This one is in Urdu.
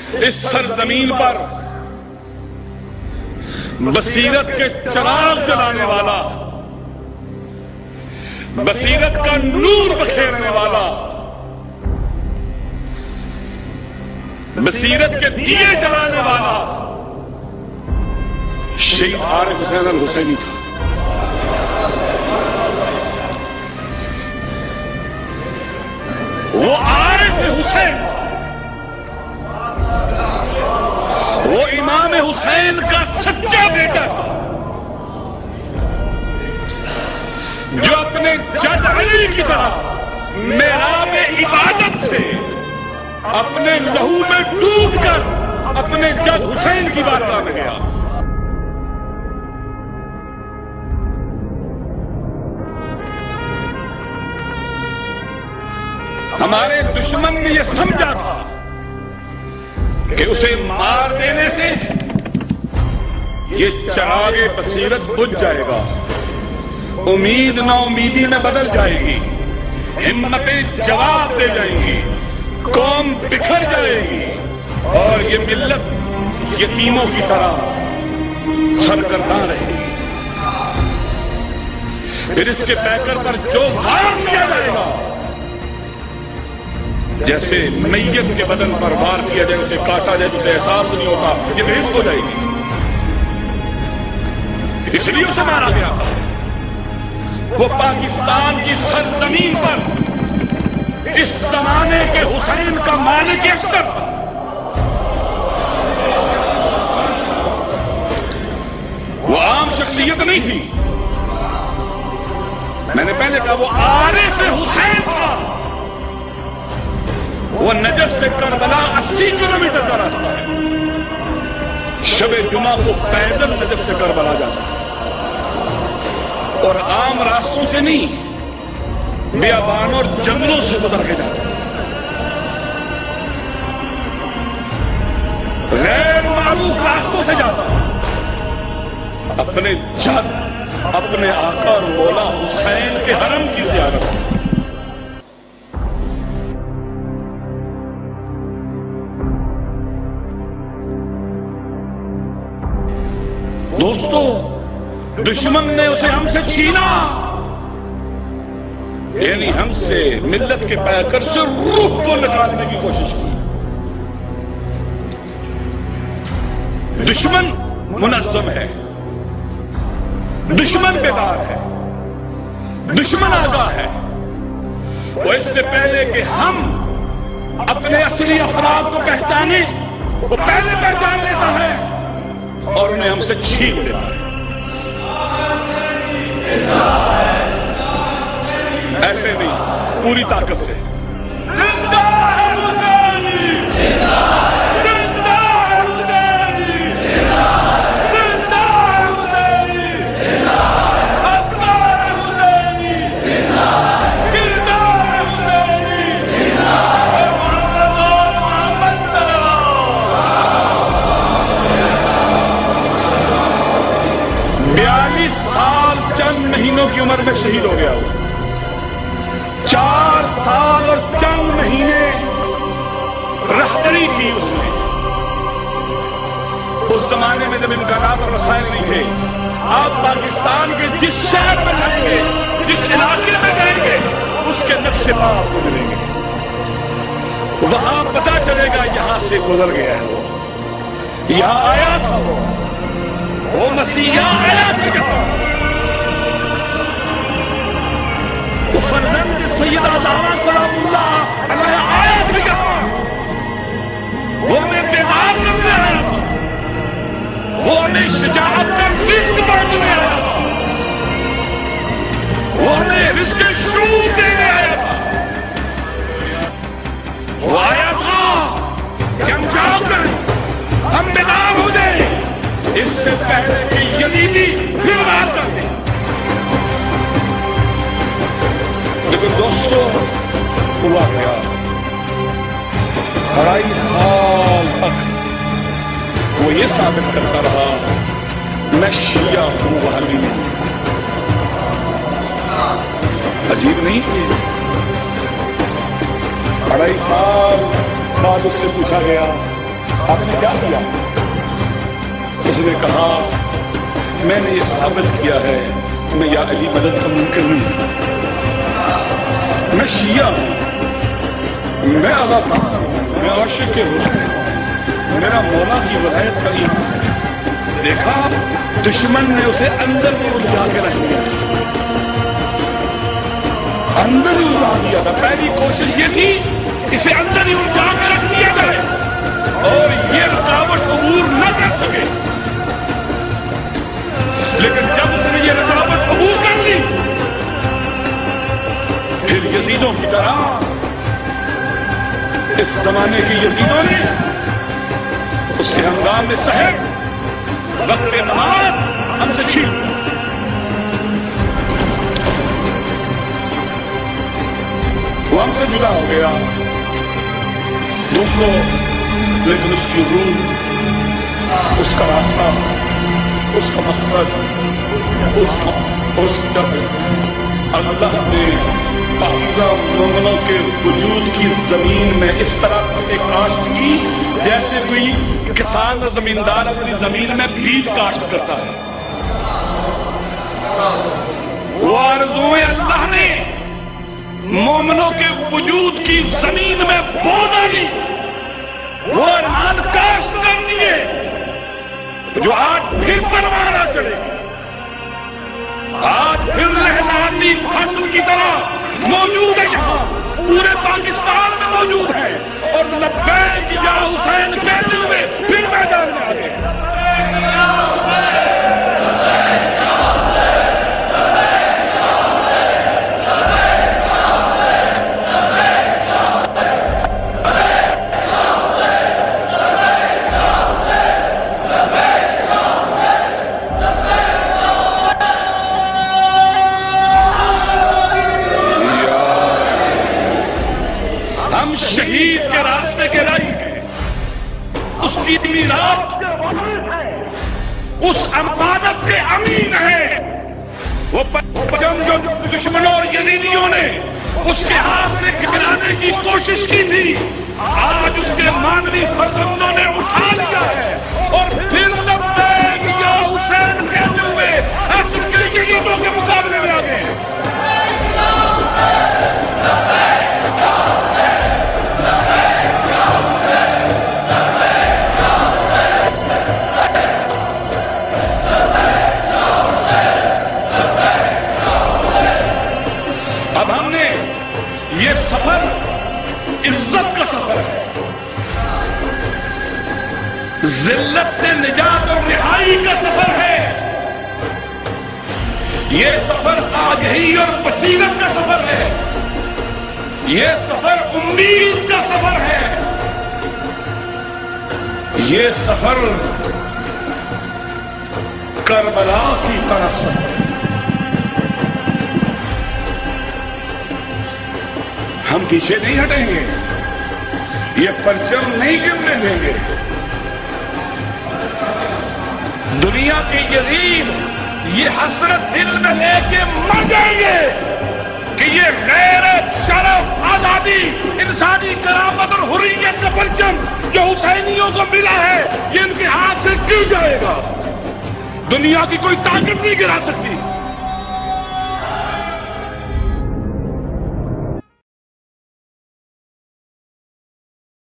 اس سرزمین پر بصیرت کے چراغ جلانے والا، بصیرت کا نور بکھیرنے والا، بصیرت کے دیے جلانے والا شہید عارف حسین الحسینی تھا۔ وہ عارف حسین تھا، وہ امام حسین کا سچا بیٹا تھا، جو اپنے جد علی کی طرح محراب عبادت سے اپنے لہو میں ڈوب کر اپنے جد حسین کی بارگاہ میں گیا۔ ہمارے دشمن نے یہ سمجھا تھا کہ اسے مار دینے سے یہ چراغ بصیرت بجھ جائے گا، امید نا امیدی میں بدل جائے گی، ہمتیں جواب دے جائیں گی، قوم بکھر جائے گی اور یہ ملت یتیموں کی طرح سرگرداں رہے گی۔ پھر اس کے پیکر پر جو وار کیا جائے گا، جیسے میت کے بدن پر وار کیا جائے، اسے کاٹا جائے، اسے احساس نہیں ہوتا، یہ بحث ہو جائے گی۔ اس لیے اسے مارا گیا تھا۔ وہ پاکستان کی سرزمین پر اس زمانے کے حسین کا مالک اکثر تھا۔ وہ عام شخصیت نہیں تھی، میں نے پہلے کہا وہ عارف حسین تھا۔ وہ نجف سے کربلا 80 کلومیٹر کا راستہ ہے، شب جمعہ کو پیدل نجف سے کربلا جاتا تھا، اور عام راستوں سے نہیں، بیابان اور جنگلوں سے گزر کے جاتا تھا، غیر معروف راستوں سے جاتا تھا، اپنے جد، اپنے آقا اور مولا حسین کے حرم کی زیارت۔ دوستو، دشمن نے اسے ہم سے چھینا، یعنی ہم سے، ملت کے پیکر سے روح کو نکالنے کی کوشش کی۔ دشمن منظم ہے، دشمن بیدار ہے، دشمن آگاہ ہے۔ وہ اس سے پہلے کہ ہم اپنے اصلی افراد کو پہچانے، وہ پہلے پہچان لیتا ہے اور انہیں ہم سے چھین لیتا ہے۔ ایسے نہیں، پوری طاقت سے۔ زندہ ہے حسینی، زندہ ہے حسینی، زندہ ہے حسینی، ابطال حسینی، کردار حسینی، محمد صلی اللہ۔ 42 سال چند مہینوں کی عمر میں شہید ہو گیا وہ۔ 4 سال اور چند مہینے رہبری کی اس نے۔ اس زمانے میں جب امکانات اور وسائل نہیں تھے، آپ پاکستان کے جس شہر میں جائیں گے، جس علاقے میں جائیں گے، اس کے نقش پا آپ کو ملیں گے، وہاں پتہ چلے گا یہاں سے گزر گیا ہے وہ، یہاں آیا تھا وہ مسیحا آیا تھا یہاں، وہ فرزند سیدہ زہرا سلام اللہ علیہ آیا تھا یہاں، وہ ہمیں بیدار کرنے آیا تھا، وہ ہمیں شجاعت کا رزق بانٹنے آیا تھا، وہ ہمیں رزق شعور دینے آیا تھا، وہ آیا تھا کہ ہم جاؤ کریں، ہم بیدار ہو جائیں، اس سے پہلے کہ یزیدی پھر وار کر دیں۔ لیکن دوستو، ہوا کیا؟ 2.5 سال تک وہ یہ ثابت کرتا رہا میں شیعہ ہوں، وہابی نہیں۔ عجیب نہیں؟ 2.5 سال بعد اس سے پوچھا گیا آپ نے کیا کیا؟ اس نے کہا میں نے یہ ثابت کیا ہے میں یا علی مدد کا منکر نہیں، میں شیعہ ہوں، میں اداکار ہوں، میں عاشق حسین ہوں، میرا مولا کی ولایت کا ایمان ہے۔ دیکھا دشمن نے اسے اندر میں الجھا کے رکھ دیا، اندر ہی الجھا دیا تھا۔ پہلی کوشش یہ تھی اسے اندر ہی الجھا کے رکھ دیا جائے اور یہ رکاوٹ عبور نہ کر سکے، لیکن جب اس نے یہ رکاوٹ عبور کر لی پھر یزیدوں کی طرح اس زمانے کے یزیدوں نے اس سے ہنگامے سحر وقت نماز ہم سے چھین، وہ ہم سے جدا ہو گیا دوستوں، لیکن اس کی روح، اس کا راستہ، اس کا مقصد، اس کا اللہ نے پاکیزہ مومنوں کے وجود کی زمین میں اس طرح سے کاشت کی جیسے کوئی کسان اور زمیندار اپنی زمین میں بیج کاشت کرتا ہے۔ وہ آرزوئیں اللہ نے مومنوں کے وجود کی زمین میں بو ڈالی، وہ ارمان کاشت کر دیے جو آج پھر پروانہ چڑھے، آج پھر لہلاتی فصل کی طرح موجود ہے، یہاں پورے پاکستان میں موجود ہے، اور لبیک یا حسین کہتے ہوئے پھر میدان میں آ گئے۔ شہید کے راستے کے راہی ہیں، اس کی میراث اس امانت کے امین ہیں۔ وہ پرچم جو دشمنوں اور یزیدیوں نے اس کے ہاتھ سے گرانے کی کوشش کی تھی، آج اس کے مانوی فرزندوں نے اٹھا لیا ہے اور پھر لبیک یا حسین کہتے ہوئے عصر کے یزیدوں کے مقابلے میں آ گئے۔ اب ہم نے یہ سفر عزت کا سفر ہے، ذلت سے نجات اور رہائی کا سفر ہے، یہ سفر آگہی اور بصیرت کا سفر ہے، یہ سفر امید کا سفر ہے، یہ سفر کربلا کی طرف سفر ہے۔ ہم پیچھے نہیں ہٹیں گے، یہ پرچم نہیں گرنے دیں گے۔ دنیا کے یزید یہ حسرت دل میں لے کے مر جائیں گے کہ یہ غیرت، شرف، آزادی، انسانی کرامت اور حریت کا پرچم جو حسینیوں کو ملا ہے یہ ان کے ہاتھ سے گر جائے گا، دنیا کی کوئی طاقت نہیں گرا سکتی۔